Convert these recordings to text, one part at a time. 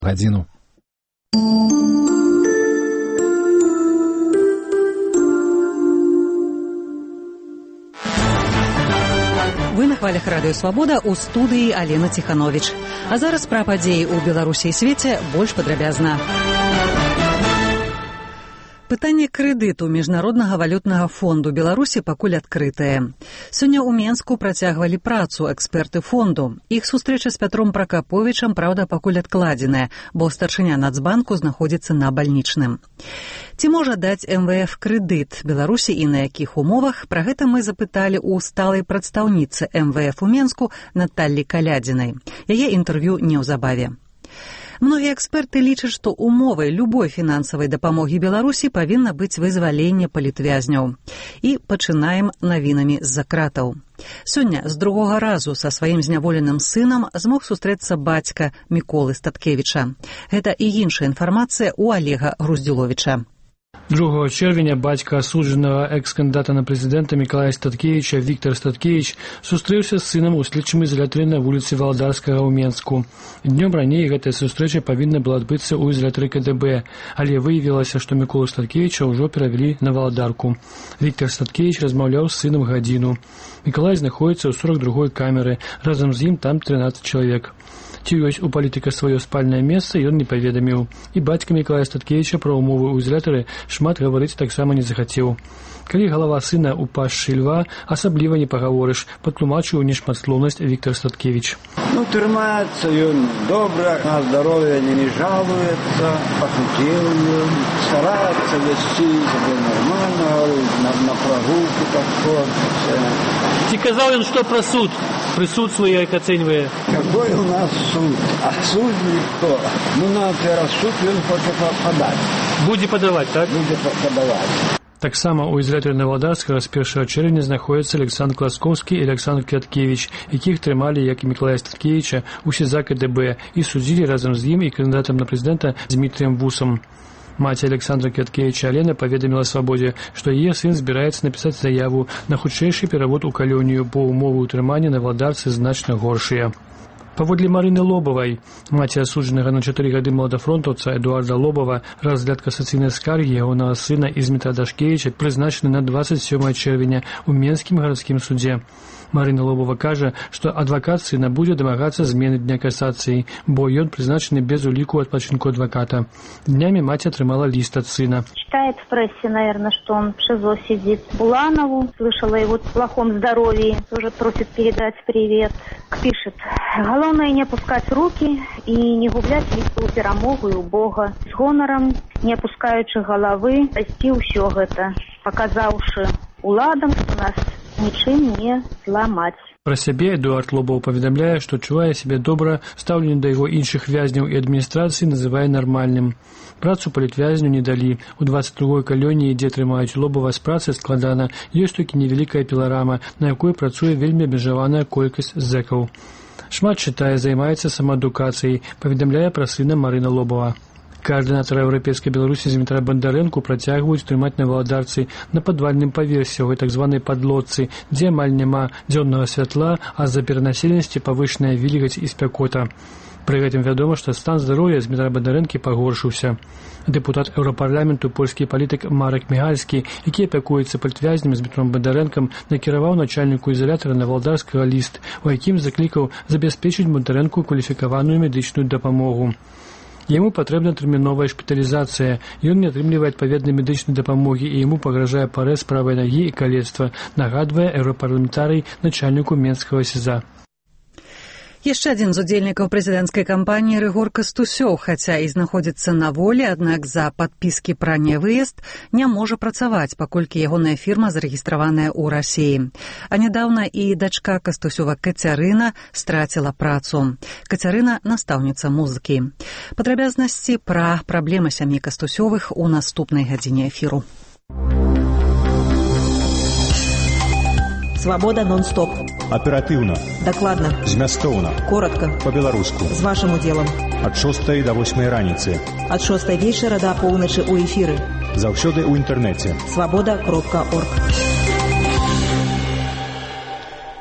гадзіну. Вы на хвалях радыё «Свабода», у студыі Алена Ціхановіч. А зараз пра падзеі ў Беларусі і свеце больш падрабязна. Пытанне крэдыту Міжнароднага валютнага фонду Беларусі пакуль адкрытае. Сёння ў Менску працягвалі працу эксперты фонду. Іх сустрэча з Пятром Пракаповічам, праўда, пакуль адкладзеная, бо старшыня Нацбанку знаходзіцца на бальнічным. Ці можа даць МВФ крэдыт Беларусі і на якіх умовах? Пра гэта мы запыталі ў сталай прадстаўніцы МВФ у Менску Наталлі Калядзінай. Яе інтэрв'ю неўзабаве. Многія эксперты лічаць, што умовай любой фінансавай дапамогі Беларусі павінна быць вызваленне палітвязняў. І пачынаем навінамі з-за кратаў. Сёння з другога разу са сваім зняволеным сынам змог сустрэцца бацька Міколы Статкевіча. Гэта і іншая інфармацыя ў Олега Груздзіловіча. 2 чэрвеня бацька асуджанага экс-кандыдата на прэзідэнта Мікалая Статкевіча Віктар Статкевіч сустрэўся з сынам у следчым ізалятары на вуліцы Валдарскага ў Менску. Днём раней гэтая сустрэча павінна была адбыцца ў ізалятары КДБ, але выявілася, што Міколу Статкевіча ўжо перавялі на Валдарку. Віктар Статкевіч размаўляў з сынам гадзіну. Мікалай знаходзіцца ў 42-й камеры, разам з ім там 13 чалавек. Ці ёсць у палітыка сваё спальнае месца, ён не паведаміў. І бацька Мікалая Статкевіча пра ўмовы ў ізалятары шмат гаварыць таксама не захацеў. Калі галава сына ў пашчы льва, асабліва не пагаворыш, патлумачыў нешматслоўнасць Віктар Статкевіч. Трымаецца ён добра, на здароўе не жалуецца, пахутеў ён, стараецца весці сябе нармальна, на прагулку падходзіць. Ці казаў ён што пра суд? Прысуд свой як ацэньвае? Какой у нас суд? А суд ніхто. На суд ён хоча падаць. Будзе падаваць, так? Будзе падаваць. Таксама ў ізалятары на Валдарскага з 1 чэрвеня знаходзяцца Александр Класкоўскі і Александр Квяткевіч, якіх трымалі, як і Мікалая Статкевіча, у СІЗА КДБ і судзілі разам з ім і кандыдатам на прэзідэнта Дзмітрыем Вусам. Маці Александра Квяткевіча Алена паведаміла «Свабодзе», што яе сын збіраецца напісаць заяву на хутчэйшы перавод у калонію, бо ўмовы ўтрымання на Валдарцы значна горшыя. Паводле Марыны Лобавай, маці асуджанага на 4 гады маладафронтаўца Эдуарда Лобава, разгляд касацыйнай скаргі ягонага сына Ізміта Дашкевіча прызначаны на 27 чэрвеня ў Менскім гарадскім судзе. Марына Лобова кажа, што адвакат сына будзе дамагацца змены дня касацыі, бо ён прызначаны без уліку адпачынку адваката. Днямі маці атрымала ліст ад сына. Читает в прессе, наверное, что он в ШИЗО сидит. Буланову, слышала его в плохом здоровье, тоже просит передать привет. Пишет: «Главное не опускать руки и не гублять листу перамогу и у Бога. С гонором, не опускаючи головы, расти ўсё гэта, показавши уладам, что нас нічым не зламаць». Пра сябе Эдуард Лобаў паведамляе, што чувае сябе добра, стаўленне да яго іншых вязняў і адміністрацыі называе нармальным. Працу палітвязню не далі. У 22-й калоніі, дзе трымаюць Лобава, з працы складана, ёсць толькі невялікая піларама, на якой працуе вельмі абмежаваная колькасць зэкаў. Шмат чытае, займаецца самаадукацыяй, паведамляе пра сына Марына Лобава. Координатора Еўрапейскай Беларусі Змітра Бандарэнку працягваюць трымаць на Валдарцы на падвальным паверсе ў так званай падлодцы, дзе амаль няма дзённага святла, а з-за перанаселенасці павышаная вільгаць і спякота. Пры гэтым вядома, што стан здароўя Змітра Бандарэнкі пагоршыўся. Дэпутат Еўрапарламенту, польскі палітык Марек Мігальскі, які апякуецца палітвязнем Змітром Бандарэнкам, накіраваў начальніку ізалятара на Валдарскага ліст, у якім заклікаў забяспечыць Бандарэнку кваліфікаваную медычную дапамогу. Яму патрэбна тэрміновая шпіталізацыя. Ён не атрымлівае адпаведнай медычнай дапамогі і яму пагражае парэз правай нагі і калецтва, нагадвае еўрапарламентарый начальніку Менскага СІЗА. Яшчэ адзін з удзельнікаў прэзідэнцкай кампаніі Рыгор Кастусёў, хаця і знаходзіцца на волі, аднак за падпіскі пра нявыезд не можа працаваць, паколькі ягоная фірма зарэгістраваная ў Расіі. А нядаўна і дачка Кастусёва Кацярына страціла працу. Кацярына – настаўніца музыкі. Падрабязнасці пра праблемы сям'і Кастусёвых у наступнай гадзіне эфіру. Свабода нон-стоп. Аператыўна. Дакладна. Змястоўна. Коротка. Па-беларуску. З вашым удзелам. Ад 6 да 8 раніцы. Ад 6 вечара да поўначы ў эфіры. Заўсёды ў інтэрнэце. Свабода.орг.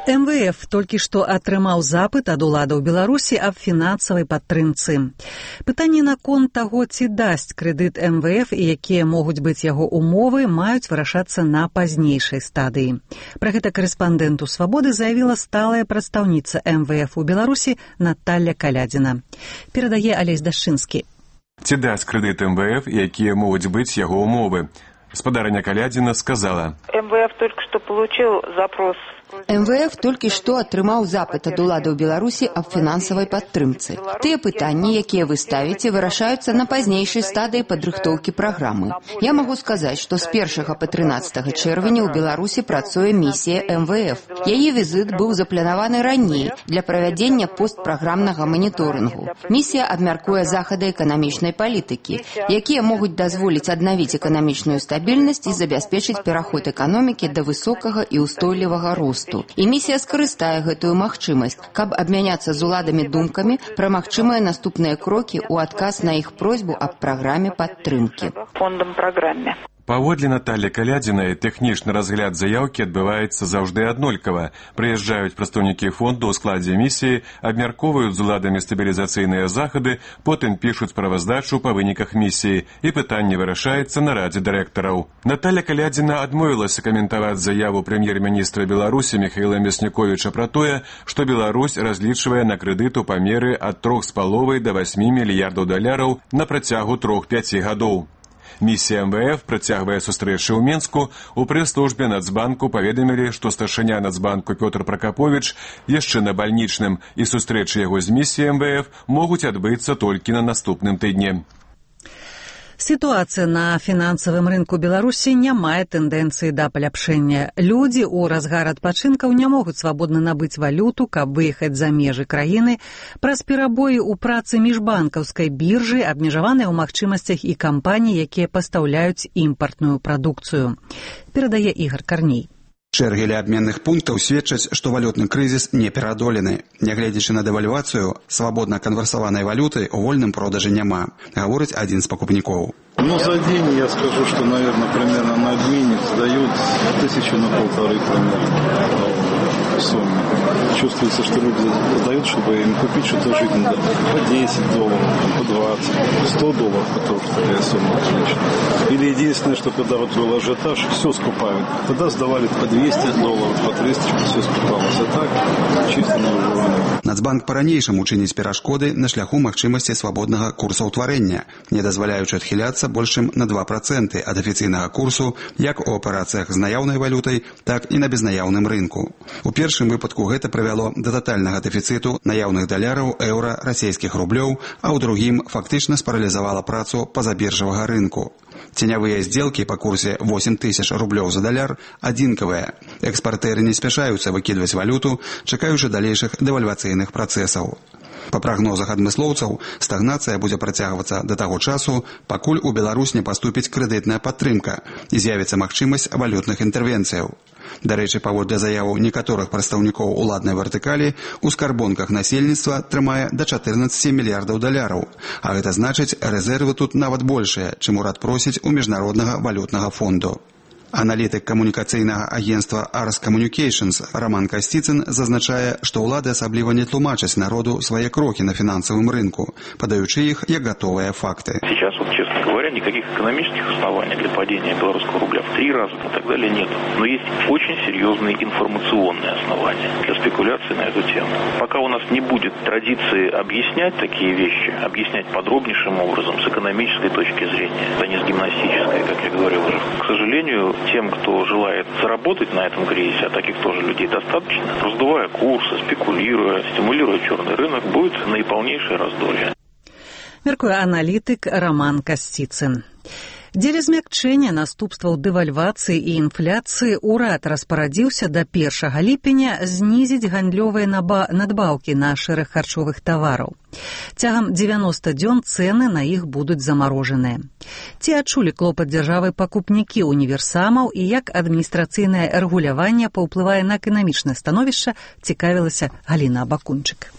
МВФ толькі што атрымаў запыт ад уладаў Беларусі аб фінансавай падтрымцы. Пытанні наконт таго, ці дасць крэдыт МВФ і якія могуць быць яго умовы, маюць вырашацца на пазнейшай стадыі. Пра гэта корэспандэнту «Свабоды» заявіла сталая прадстаўніца МВФ у Беларусі Наталья Калядзіна. Перадае Алесь Дашчынскі. Ці дасць крэдыт МВФ і якія могуць быць яго умовы? Спадарня Калядзіна сказала. МВФ только что получил запрос. МВФ толькі што атрымаў запыт ад уладаў Беларусі аб фінансавай падтрымцы. Тыя пытанні, якія вы ставіце, вырашаюцца на пазнейшай стадыі падрыхтоўкі праграмы. Я магу сказаць, што з 1 па 13 чэрвеня ў Беларусі працуе місія МВФ. Яе візіт быў запланаваны раней для правядзення постпраграмнага маніторынгу. Місія абмяркуе захады эканамічнай палітыкі, якія могуць дазволіць аднавіць эканамічную стабільнасць і забяспечыць пераход эканомікі да высокага і ўстойлівага росту. І місія скарыстае гэтую магчымасць, каб абмяняцца з уладамі думкамі пра магчымыя наступныя крокі ў адказ на іх просьбу аб праграме падтрымкі. Фондам праграме. Паводле Натальі Калядзінай, тэхнічны разгляд заяўкі адбываецца заўжды аднолькава. Прыязджаюць прадстаўнікі фонду ў складзе місіі, абмяркоўваюць з уладамі стабілізацыйныя захады, потым пішуць справаздачу па выніках місіі, і пытанне вырашаецца на радзе дырэктараў. Наталья Калядзіна адмовілася каментаваць заяву прэм'ер-міністра Беларусі Міхаіла Мясніковіча пра тое, што Беларусь разлічвае на крэдыт у памеры ад 3,5 да 8 мільярдаў даляраў на працягу 3-5 гадоў. Місія МВФ працягвае сустрэчы ў Менску. У прэс-службе Нацбанку паведамілі, што старшыня Нацбанку Пётр Пракаповіч яшчэ на бальнічным, і сустрэчы яго з місіяй МВФ могуць адбыцца толькі на наступным тыдні. Сітуацыя на фінансавым рынку Беларусі не мае тэндэнцыі да паляпшэння. Людзі ў разгар адпачынкаў не могуць свабодна набыць валюту, каб выехаць за межы краіны. Праз перабоі ў працы міжбанкаўскай біржы абмежаваныя ў магчымасцях і кампаній, якія пастаўляюць імпартную прадукцыю. Перадае Ігор Карней. Чэргі ля абменных пунктаў сведчаць, што валютны крызіс не пераадолены. Нягледзячы на дэвальвацыю, свабодна канверсаванай валюты ў вольным продажы няма, гаворыць адзін з пакупнікоў. За день я скажу, что, наверное, примерно на обменник сдают 1000 на 1,5 примерно суммы. Чувствуется, что люди сдают, чтобы им купить что-то жить надо по $10, по $20, $100, это уже такая сумма отличная. Или единственное, что когда вот был ажиотаж, все скупают. Тогда сдавали по $200, по 300, чтобы все скупалось. А так, чисто на выживание. Нацбанк па-ранейшаму чыніць перашкоды на шляху магчымасці свабоднага курсаўтварэння, не дазваляючы адхіляцца больш чым на 2% ад афіцыйнага курсу як у аперацыях з наяўнай валютай, так і на безнаяўным рынку. У першым выпадку гэта прывяло да татальнага дэфіцыту наяўных даляраў, еўра, расійскіх рублёў, а ў другім фактычна спаралізавала працу пазабіржавага рынку. Ценявыя здзелкі па курсе 8000 рублёў за даляр адзінкавыя. Экспартэры не спяшаюцца выкідваць валюту, чакаючы далейшых дэвальвацыйных працэсаў. Па прагнозах адмыслоўцаў, стагнацыя будзе працягвацца да таго часу, пакуль у Беларусь не паступіць крэдытная падтрымка і з'явіцца магчымасць валютных інтэрвенцыяў. Дарэчы, паводле заяваў некаторых прадстаўнікоў уладнай вертыкалі, у скарбонках насельніцтва трымае да 14 мільярдаў даляраў, а гэта значыць, рэзервы тут нават большыя, чым урад просіць у міжнароднага валютнага фонду. Аналітык камунікацыйнага агентства Ars Communications Роман Касціцын зазначае, што ўлады асабліва не тлумачаць народу свае крокі на фінансавым рынку, падаючы іх як гатовыя факты. Сейчас, честно говоря, никаких экономических оснований для падения белорусского рубля в 3 раза и так далее нет. Но есть очень серьезные информационные основания для спекуляции на эту тему. Пока у нас не будет традиции объяснять такие вещи, объяснять подробнейшим образом с экономической точки зрения, а не с гимнастической, как я говорил уже. К сожалению, тем, кто желает заработать на этом кризисе, а таких тоже людей достаточно, раздувая курсы, спекулируя, стимулируя черный рынок, будет наиполнейшее раздолье. Мяркуе аналітык Роман Касціцын. Дзеля змякчэння наступстваў дэвальвацыі і інфляцыі урад распарадзіўся да 1 ліпеня знізіць гандлёвыя надбаўкі на шэраг харчовых тавараў. Цягам 90 дзён цэны на іх будуць замарожаныя. Ці адчулі клопат дзяржавы пакупнікі універсамаў і як адміністрацыйнае рэгуляванне паўплывае на эканамічнае становішча, цікавілася Галіна Абакунчык.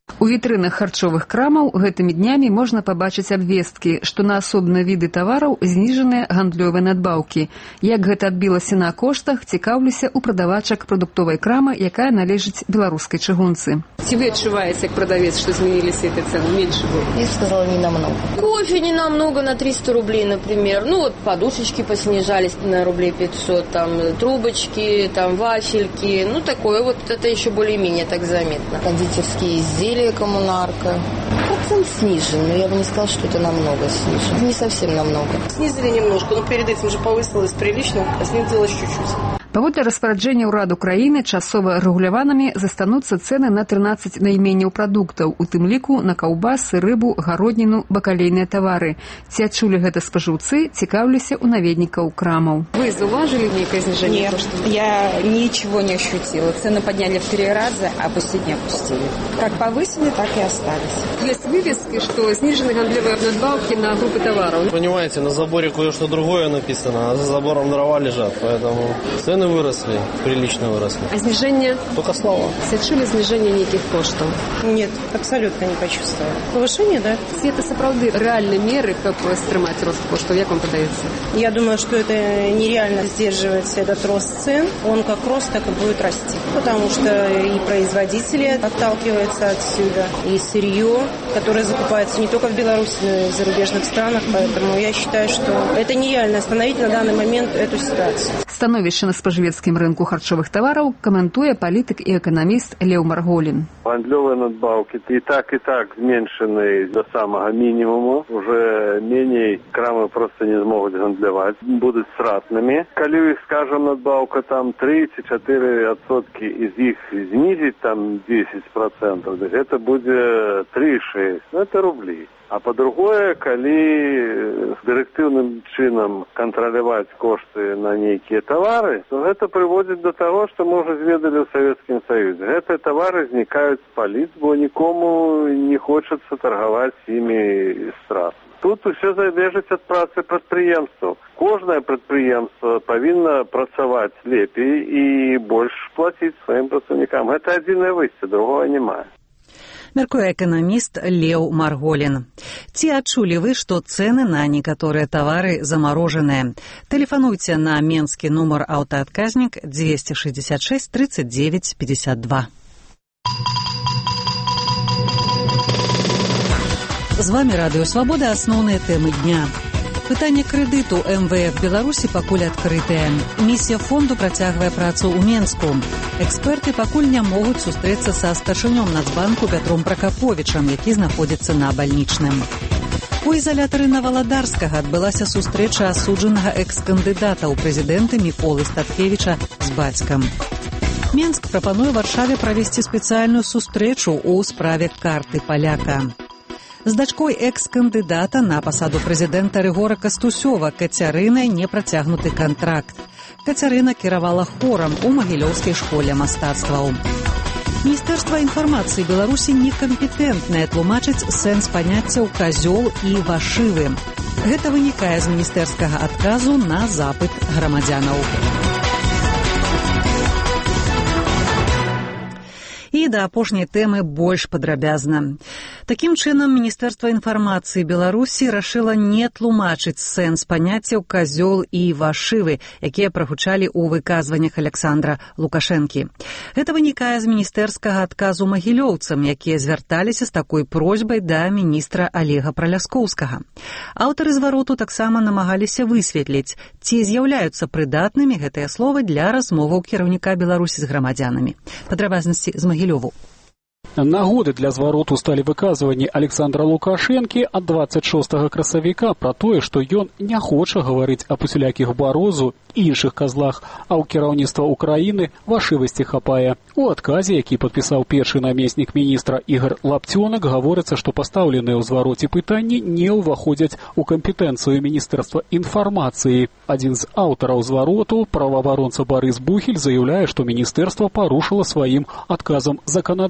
У вітрынах харчовых крамаў гэтымі днямі можна пабачыць абвесткі, што на асобныя віды тавараў зніжаныя гандлёвыя надбаўкі. Як гэта адбілася на коштах, цікаўлюся ў прадавачак прадуктовай крамы, якая належыць беларускай чыгунцы. Ці вы адчуваеце, як прадавец, што змяніліся эти цены? Меньше было? Я сказала, не намного. Кофе не намного, на 300 рублей, например. Ну вот подушечки поснижались на рублей 500, там трубочки, там вафельки. Ну такое вот, это еще более-менее так заметно. Кондитерские изделия, коммунарка. Процент снижен, но я бы не сказала, что это намного снижен. Не совсем намного. Снизили немножко, но перед этим же повысилось прилично, а снизилось чуть-чуть. Паводле распараджэння ўраду краіны часова рэгуляванымі застануцца цэны на 13 найменняў прадуктаў, у тым ліку на каўбасы, рыбу, гародніну, бакалейныя тавары. Ці адчулі гэта спажыўцы, цікаўлюся ў наведнікаў крамаў. Вы зауважили некое снижение? Нет, я ничего не ощутила. Цены подняли в 3 раза, а последние опустили. Как повысили, так и остались. Есть вывески, что снижены гандлевые надбавки на группы товаров. Понимаете, на заборе кое-что другое написано, а за забором дрова лежат, поэтому цены выросли, прилично выросли. А снижение? Только слова. Отчули снижение неких коштов? Нет, абсолютно не почувствовала. Повышение, да? Ці это сапраўды реальные меры, как стрымаць рост коштов? Як вам подается? Я думаю, что это нереально сдерживать этот рост цен. Он как рост, так и будет расти. Потому что и производители отталкиваются отсюда, и сырье, которое закупается не только в Беларуси, но и в зарубежных странах. Поэтому я считаю, что это нереально остановить на данный момент эту ситуацию. Становішча на спажывецкім рынку харчовых тавараў каментуе палітык і эканаміст Леў Марголін. Гандлёвые надбавки и так зменшены до самого минимума. Уже менее крамы просто не смогут гандлевать, будут стратными. Коли их, скажем, надбавка там 3-4% из их снизить там 10%, это будет 3,6, это рублей. А по-другое, калі дырэктыўным чынам кантраляваць кошты на нейкія тавары, то гэта прыводзіць до того, што мы ўжо зведалі ў Савецкім Саюзе. Гэтыя тавары знікаюць з паліц, бо нікому не хочацца таргаваць імі страт. Тут усё залежыць ад працы прадпрыемстваў. Кожнае прадпрыемства павінна працаваць лепей і больш плаціць сваім працаўнікам. Гэта адзінае выйсце, другого няма. Мяркуе эканаміст Леў Марголін. Ці адчулі вы, што цэны на некаторыя тавары замарожаныя? Тэлефануйце на менскі нумар аўтаадказнік 266 39 52. З вами Радыё Свабода, асноўныя тэмы дня. Пытанне крэдыту МВФ Беларусі пакуль адкрытае. Місія фонду працягвае працу ў Менску. Эксперты пакуль не могуць сустрэцца са старшынём Нацбанку Пятром Пракаповічам, які знаходзіцца на бальнічным. У ізалятары Наваладарскага адбылася сустрэча асуджанага экс-кандыдата ў прэзідэнты Міколы Статкевіча з бацькам. Менск прапануе Варшаве правесці спецыяльную сустрэчу ў справе карты паляка. З дачкой экс-кандыдата на пасаду прэзідэнта Рыгора Кастусёва Кацярынай не працягнуты кантракт. Кацярына кіравала хорам у Магілёўскай школе мастацтваў. Міністэрства інфармацыі Беларусі некампетэнтнае тлумачыць сэнс паняццяў казёл і вашывы. Гэта вынікае з міністэрскага адказу на запыт грамадзянаў. І да апошняй тэмы больш падрабязна. Такім чынам, Міністэрства інфармацыі Беларусі рашыла не тлумачыць сэнс паняццяў казёл і вашывы, якія прагучалі ў выказваннях Александра Лукашэнкі. Гэта вынікае з міністэрскага адказу магілёўцам, якія звярталіся з такой просьбай да міністра Олега Праляскоўскага. Аўтары звароту таксама намагаліся высветліць, ці з'яўляюцца прыдатнымі гэтыя словы для размоваў кіраўніка Беларусі з грамадзянамі. Падрабязнасці з Магілёву. Нагоды для звароту сталі выказванні Александра Лукашэнкі ад 26 красавіка пра тое, што ён не хоча гаварыць аб усялякіх барозу і іншых казлах, а ў кіраўніцтва ўкраіны вашывасці хапае. У адказе, які падпісаў першы намеснік міністра Ігар Лапцёнак, гаворыцца, што пастаўленыя ў звароце пытанні не ўваходзяць у кампетэнцыю Міністэрства інфармацыі. Адзін з аўтараў звароту, праваабаронца Барыс Бухель, заяўляе, што міністэрства парушыла сваім адказам заканадаўства.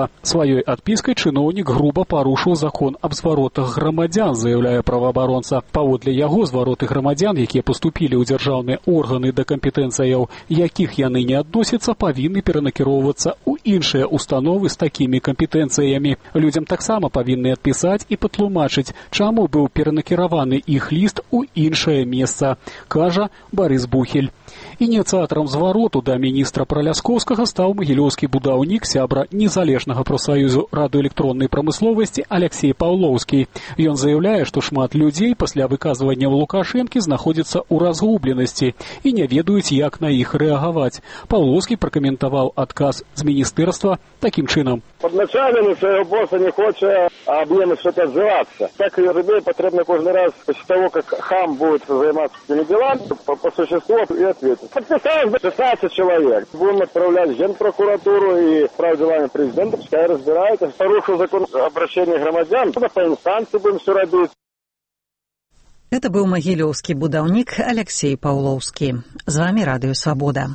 Киева. Сваёй адпіскай чыноўнік груба парушыў закон аб зваротах грамадзян, заяўляе праваабаронца. Паводле яго звароты грамадзян, якія паступілі ў дзяржаўныя органы да кампетэнцыяў, якіх яны не адносяцца, павінны перанакіроўвацца ў іншыя установы з такімі кампетэнцыямі. Людзям таксама павінны адпісаць і патлумачыць, чаму быў перанакіраваны іх ліст у іншае месца, кажа Барыс Бухель. Ініцыятарам звароту да міністра Праляскоўскага стаў магілёўскі будаўнік, сябра незалежнага прафсаюзу радыёэлектроннай прамысловасці Алексей Паўлоўскі. Ён заяўляе, што шмат людзей пасля выказванняў Лукашэнкі знаходзяцца ў разгубленасці і не ведаюць, як на іх рэагаваць. Паўлоўскі пракаментаваў адказ з міністэрства такім чынам. Подначалений своего босса не хочет объемно что-то отзываться. Так и людей потребно каждый раз, после того, как хам будет заниматься этими делами, по существу и ответить. Подписалось 16 человек. Будем отправлять в Генпрокуратуру и справа делами президента, пускай разбираются. Порушил закон обращения громадян, по инстанции будем все робить. Это был магілёўскі будаўнік Алексей Паўлоўскі. З вами Радыё Свабода.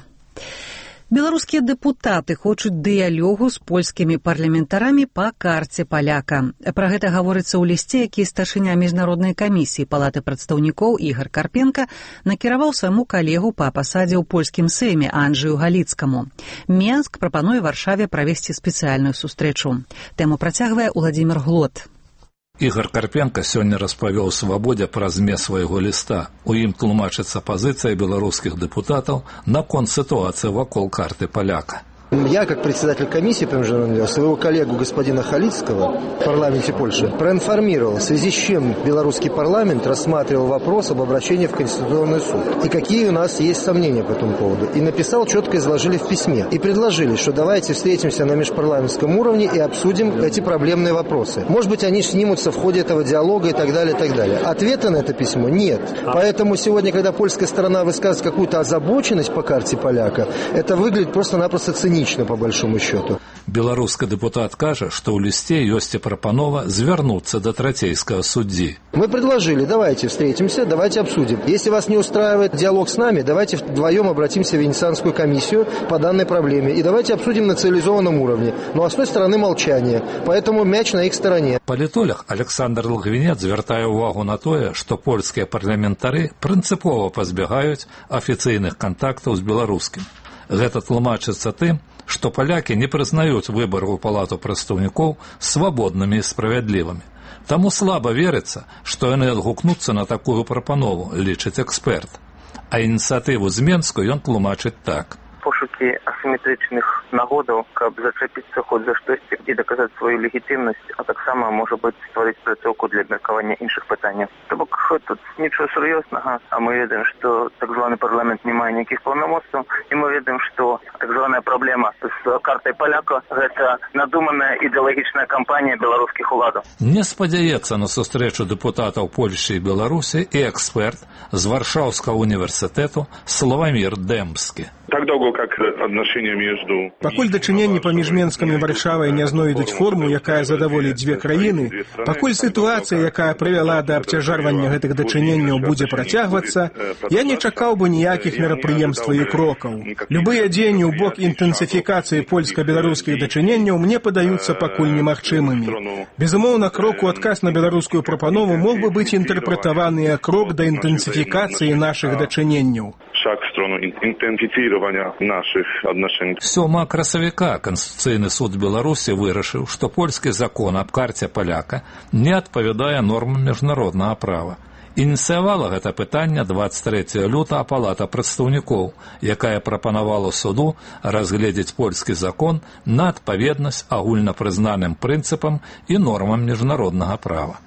Беларускія дэпутаты хочуць дыялогу з польскімі парламентарамі па карце паляка. Пра гэта гаворыцца ў лісце, які старшыня міжнароднай камісіі Палаты прадстаўнікоў Ігар Карпенка накіраваў свайму калегу па пасадзе ў польскім сейме Анджыю Галіцкаму. Менск прапануе Варшаве правесці спецыяльную сустрэчу. Тэму працягвае Уладзімір Глот. Ігар Карпенка сёння распавёў Свабодзе пра змест свайго ліста. У ім тлумачыцца пазіцыя беларускіх дэпутатаў наконт сітуацыі вакол карты паляка. Я, как председатель комиссии по международному делу, своего коллегу господина Халицкого в парламенте Польши проинформировал, в связи с чем белорусский парламент рассматривал вопрос об обращении в Конституционный суд. И какие у нас есть сомнения по этому поводу. И написал, четко изложили в письме. И предложили, что давайте встретимся на межпарламентском уровне и обсудим эти проблемные вопросы. Может быть, они снимутся в ходе этого диалога и так далее, и так далее. Ответа на это письмо нет. Поэтому сегодня, когда польская сторона высказывает какую-то озабоченность по карте поляка, это выглядит просто-напросто цинично. По большому счету. Беларускі дэпутат кажа, што ў лісце ёсць прапанова звярнуцца да трацейскага суддзі. Мы предложили, давайте встретимся, давайте обсудим. Если вас не устраивает диалог с нами, давайте вдвоем обратимся в Венецианскую комиссию по данной проблеме и давайте обсудим на цивилизованном уровне. Но с той стороны молчание, поэтому мяч на их стороне. Палітолог Александр Логвінец звяртае ўвагу на тое, што польскія парламентары прынцыпова пазбягаюць афіцыйных кантактаў з беларускім. Гэта тлумачыцца тым, што палякі не прызнаюць выбары ў палату прадстаўнікоў свабоднымі і справядлівымі. Таму слаба верыцца, што яны адгукнуцца на такую прапанову, лічыць эксперт. А ініцыятыву з Менску ён тлумачыць так. Пошукі асіметрычных нагодаў, каб зачапіцца хоць за штосьці і даказаць сваю легітымнасць, а таксама можа быць стварыць пляцоўку для абмеркавання іншых пытанняў. То бок тут нічого сур'ёзнага, а мы ведаем, што так званы парламент не мае ніякіх паўнамоцтваў, і мы ведаем, што так званая праблема з картай паляка гэта надуманая ідэалагічная кампанія беларускіх уладаў. Не спадзяецца на сустрэчу дэпутатаў Польшчы і Беларусі і эксперт з Варшаўскага універсітэту Славамір Дэмбскі. Так долго, как отношения между... Пакуль дачыненні паміж Менскам і Варшавай не знойдуць форму, якая задаволіць дзве краіны, пакуль сітуацыя, якая прывяла да абцяжарвання гэтых дачыненняў, будзе працягвацца, я не чакаў бы ніякіх мерапрыемстваў і крокаў. Любыя дзеянні ў бок інтэнсіфікацыі польска-беларускіх дачыненняў мне падаюцца пакуль немагчымымі. Безумоўна, крок у адказ на беларускую прапанову мог бы быць інтэрпрэтаваны як крок да інтэнсіфікацыі нашых дачыненняў. Шаг в сторону интенсифицирования наших отношений. 7 красавіка Конституцыйны суд Беларусі вырашыў, што польскі закон аб карце паляка не адпавядае нормам міжнароднага права. Ініцыявала гэта пытанне 23 лютага Палата прадстаўнікоў, якая прапанавала суду разгледзець польскі закон на адпаведнасць агульнапрызнаным прынцыпам і нормам міжнароднага права.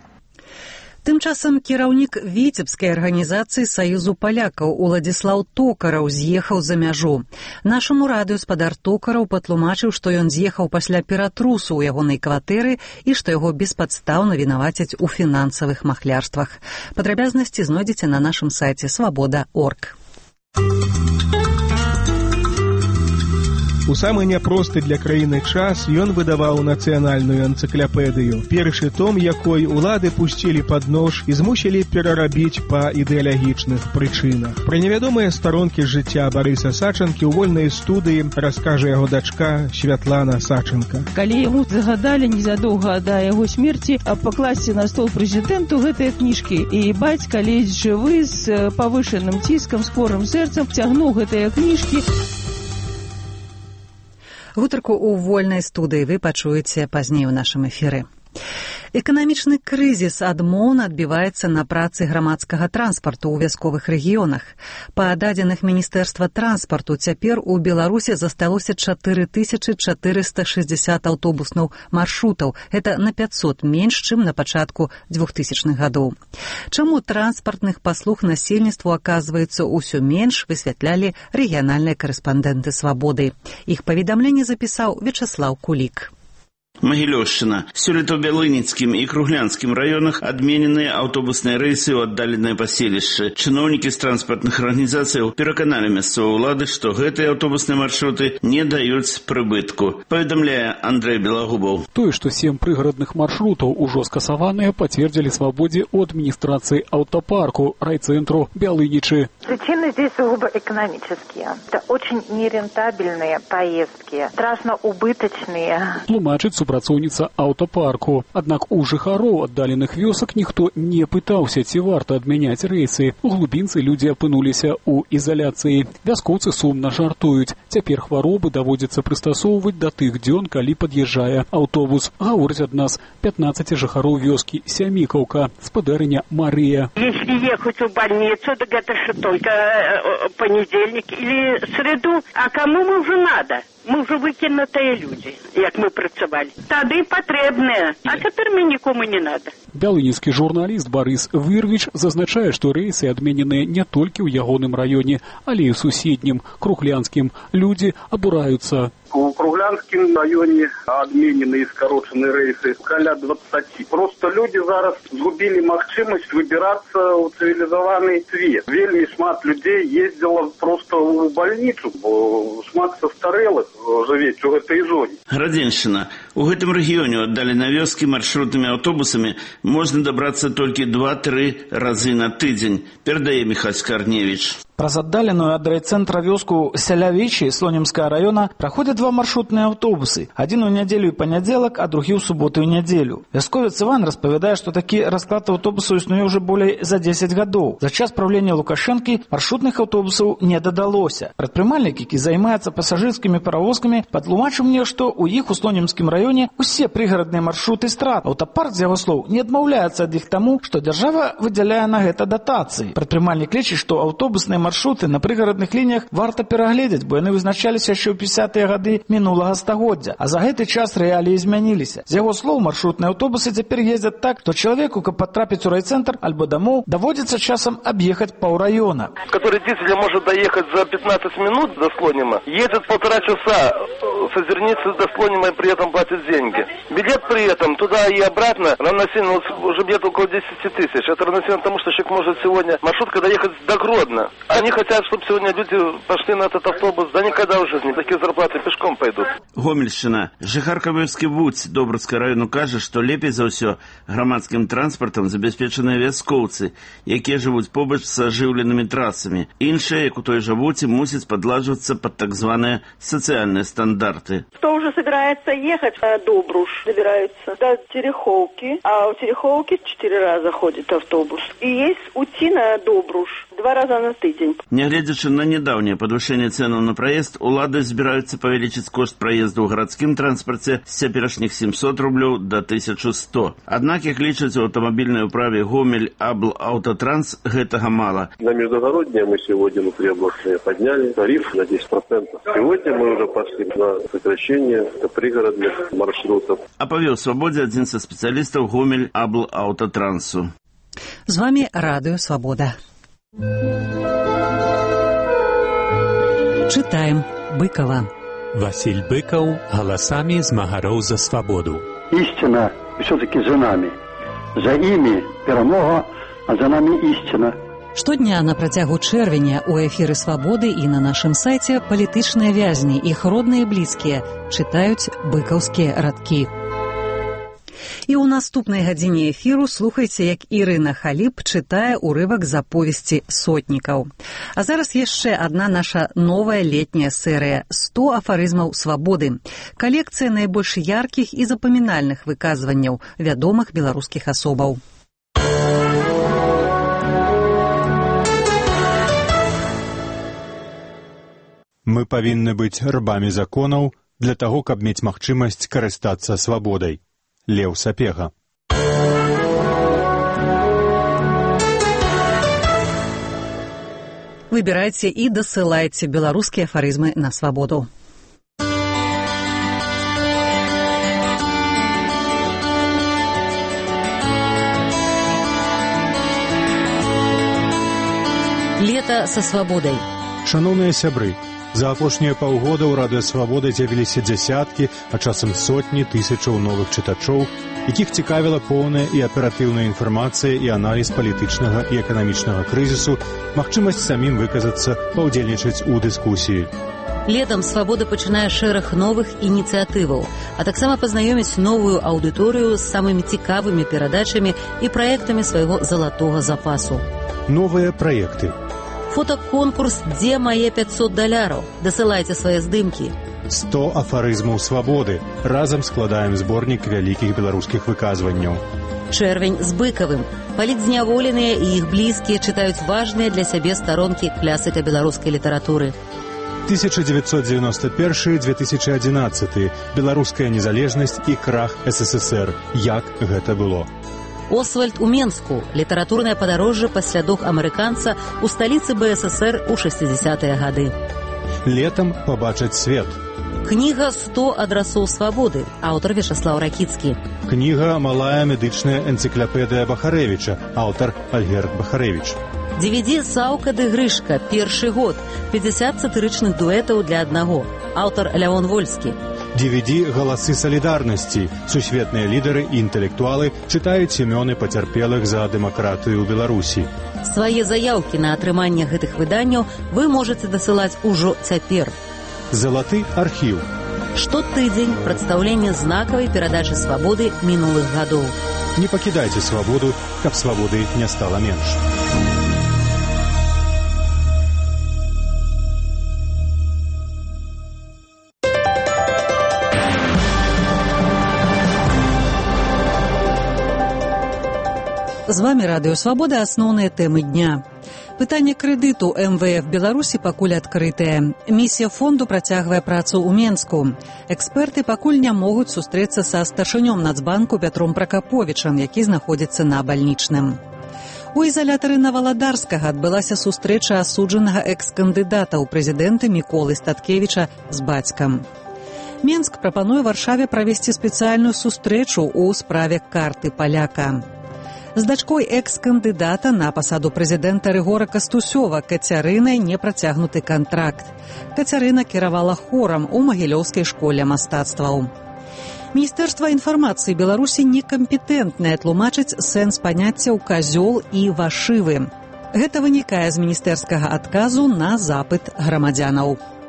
Тым часам кіраўнік віцебскай арганізацыі Саюзу палякаў Уладзіслаў Токараў з'ехаў за мяжу. Нашаму радыё спадар Токараў патлумачыў, што ён з'ехаў пасля ператрусу ў ягонай кватэры і што яго беспадстаўна вінавацяць у фінансавых махлярствах. Падрабязнасці знойдзеце на нашым сайце свабода.орг. У самы няпросты для краіны час ён выдаваў нацыянальную энцыклапедыю, першы том якой улады пусцілі пад нож і змусілі перарабіць па ідэалагічных прычынах. Пра невядомыя старонкі жыцця Барыса Сачанкі ў вольнай студыі раскажа яго дачка Святлана Сачанка. Калі яму загадалі незадоўга да яго смерці пакласці на стол прэзідэнту гэтыя кніжкі, і бацька ледзь жывы з павышаным ціскам, з хворым сэрцам цягнуў гэтыя кніжкі. Гутарку ў вольнай студыі вы пачуеце пазней у нашым эфіры. Эканамічны крызіс адмоўна адбіваецца на працы грамадскага транспарту ў вясковых рэгіёнах. Па дадзеных Міністэрства транспарту цяпер у Беларусі засталося 4460 аўтобусных маршрутаў. Гэта на 500 менш, чым на пачатку 2000-х гадоў. Чаму транспартных паслуг насельніцтву аказваецца ўсё менш, высвятлялі рэгіянальныя карэспандэнты «Свабоды». Іх паведамленне запісаў Вячаслаў Кулік. Магілёўшчына. Сёлета ў Бялыніцкім і Круглянскім раёнах адмененыя аўтобусныя рэйсы ў аддаленыя паселішчы. Чыноўнікі з транспартных арганізацыяў пераканалі мясцовыя ўлады, што гэтыя аўтобусныя маршруты не даюць прыбытку. Паведамляе Андрэй Белагубаў. Тое, што 7 прыгарадных маршрутаў ужо скасаваныя, пацвердзілі «Свабодзе» у адміністрацыі аўтапарку райцэнтру Бялынічы. Причины здесь сугубо экономические. Это очень нерентабельные поездки, страшно убыточные. Тлумачыць супрацоўніца аўтапарку. Аднак у жыхароў аддаленых вёсак ніхто не пытаўся, ці варта адмяняць рэйсы. У глубінцы людзі апынуліся ў ізаляцыі. Вяскоўцы сумна жартуюць. Цяпер хваробы даводзіцца прыстасоўваць да тых дзён, калі пад'язджае аўтобус. Гаворыць ад нас 15 жыхароў вёскі Сямікаўка, спадарыня Марыя. Если ехать в больницу, так это же только понедельник или среду. А кому мы уже надо? Мы уже выкинутые люди, як мы працавалі. Тады патрэбныя, а цяпер мне нікому не надо. Бялынінскі журналіст Барыс Вырвіч зазначае, што рэйсы адмененыя не толькі ў ягоным раёне, але і ў суседнім, Круглянскім. Людзі абураюцца. У Круглянскім раёне адменены і скарочаны рэйсы каля 20. Просто люди зараз згубілі магчымасць выбірацца ў цывілізаваны свет. Вельмі шмат людзей ездзіла просто ў больніцу, бо шмат састарэлых жывець у гэтай зоне. Градзеншчына. У гэтым рэгіёне аддаленыя вёскі маршрутнымі аўтобусамі можна дабрацца толькі 2-3 разы на тыдзень, перадае Міхась Карневіч. Праз аддаленую ад райцэнтра вёску Сялявічы Слонімскага раёна праходзяць 2 маршрутныя аўтобусы. Адзін у нядзелю і панядзелак, а другі ў суботу і нядзелю. Вясковец Іван распавядае, што такі расклад аўтобусаў існуе ўжо болей за 10 гадоў. За час правлення Лукашэнкі маршрутных аўтобусаў не дадалося. Прадпрымальнік, які займаецца пасажырскімі паравозкамі, патлумачыў мне, што ў іх у Слонімскім раёне усе прыгарадныя маршруты страт. Аўтапарк, з яго слоў, не адмаўляецца ад іх таму, што дзяржава выдзяляе на гэта датацыі. Прадпрымальнік лічыць, што аўтобусныя маршруты на прыгарадных лініях варта перагледзець, бо яны вызначаліся яшчэ ў 50-е гады мінулага стагоддзя, а за гэты час рэаліі змяніліся. З яго слоў, маршрутныя аўтобусы цяпер ездзяць так, што чалавеку, каб патрапіць у райцэнтр альбо дамоў, даводзіцца часам аб'ехаць паўраёна. Который действительно может доехать за 15 минут до Слонима, едет 1,5 часа с Озерницы до Слонима и при этом платит деньги. Билет при этом туда и обратно равносильно уже где-то около 10 тысяч. Это равносильно тому, что человек может сегодня маршрутка доехать до Гродно. Они хотят, чтобы сегодня люди пошли на этот автобус. Да никогда в жизни такие зарплаты пешком пойдут. Гомельшчына. Жыхар Кабельскі Вудзь Добрацкага району кажа, што лепей за ўсё грамадскім транспартам забяспечаныя вяскоўцы, якія жывуць побач з ажыўленымі трасамі. Іншыя, як у той жа Вудзі, мусяць падладжвацца пад так званыя сацыяльныя стандарты. Кто уже собирается ехать в Добруш, добираются до Тереховки, а у Тереховки 4 раза ходит автобус. И есть уйти на Добруш 2 раза на тыдзень. Нягледзячы на нядаўняе падвышэнне цэнаў на праезд, улады збіраюцца павялічыць кошт праезду ў гарадскім транспарце з цяперашніх 700 рублёў до 1100. Аднак, як лічаць у аўтамабільнай управе Гомель Абл Аўтотранс, гэтага мала. На междугороднее мы сегодня внутри областные подняли тариф на 10%. Сегодня мы уже пошли на сокращение пригородных маршрутов. Апавёў Свабодзе адзін са спецыялістаў Гомель Абл Аўтотрансу. З вами Радыё Свабода. Читаем Быкова. Василь Быков голосами змагароў за свободу. Истина все-таки за нами. За ими перемога, а за нами истина. Штодня на працягу чэрвеня у эфіры «Свабоды» і на нашым сайце палітычныя вязні, іх родныя і блізкія чытаюць быкаўскія радкі. І ў наступнай гадзіне эфіру слухайце, як Ірына Халіп чытае ўрывак з аповесці сотнікаў. А зараз яшчэ адна наша новая летняя серыя «100 афарызмаў свабоды». Калекцыя найбольш яркіх і запамінальных выказванняў вядомых беларускіх асобаў. Мы павінны быць рабамі законаў для таго, каб мець магчымасць карыстацца свабодай. Леў Сапега. Выбірайце і дасылайце беларускія афарызмы на свабоду. Лето са свабодай. Шаноўныя сябры, за апошнія паўгода ў радыё «Свабода» з'явіліся дзясяткі, а часам сотні тысячаў новых чытачоў, якіх цікавіла поўная і аператыўная інфармацыя і аналіз палітычнага і эканамічнага крызісу, магчымасць самім выказацца, паўдзельнічаць у дыскусіі. Летам «Свабода» пачынае шэраг новых ініцыятываў, а таксама пазнаёміць новую аўдыторыю з самымі цікавымі перадачамі і праектамі свайго залатога запасу. Новыя праекты. Фотоконкурс «Дзе мае $500?» Дасылайце свае здымкі. 100 афарызмаў свабоды. Разам складаем зборнік вялікіх беларускіх выказванняў. Чэрвень з Быкавым. Палітзняволеныя і іх блізкія чытаюць важныя для сябе старонкі класіка беларускай літаратуры. 1991-2011. Беларуская незалежнасць і крах СССР. Як гэта было? Освальд у Менску. Літаратурнае падарожжа па слядах амерыканца ў сталіцы БССР у 60-е гады. Летам пабачыць свет. Кніга «100 адрасоў свабоды». Аўтар Вячаслаў Ракіцкі. Кніга «Малая медычная энцыклапедыя Бахарэвіча». Аўтар Альгерд Бахарэвіч. DVD «Саўка ды Грышка». Першы год. 50 сатырычных дуэтаў для аднаго. Аўтар Лявон Вольскі. DVD «Галасы салідарнасці». Сусветныя лідары і інтэлектуалы чытаюць імёны пацярпелых за дэмакратыю ў Беларусі. Свае заяўкі на атрыманне гэтых выданняў вы можаце дасылаць ужо цяпер. Залаты архіў. Штотыдзень прадстаўленне знакавай перадачы свабоды мінулых гадоў. Не пакідайце свабоду, каб свабоды не стала менш. З вами радыё «Свабода», асноўныя тэмы дня. Пытанне крэдыту МВФ Беларусі пакуль адкрытае. Місія фонду працягвае працу ў Менску. Эксперты пакуль не могуць сустрэцца са старшынём Нацбанку Пятром Пракаповічам, які знаходзіцца на бальнічным. У ізалятары Наваладарскага адбылася сустрэча асуджанага экс-кандыдата ў прэзідэнты Міколы Статкевіча з бацькам. Менск прапануе Варшаве правесці спецыяльную сустрэчу ў справе карты паляка. З дачкой экс-кандыдата на пасаду прэзідэнта Рыгора Кастусёва Кацярынай не працягнуты кантракт. Кацярына кіравала хорам у Магілёўскай школе мастацтваў. Міністэрства інфармацыі Беларусі некампетэнтнае тлумачыць сэнс паняццяў «казёл» і «вашывы». Гэта вынікае з міністэрскага адказу на запыт грамадзянаў.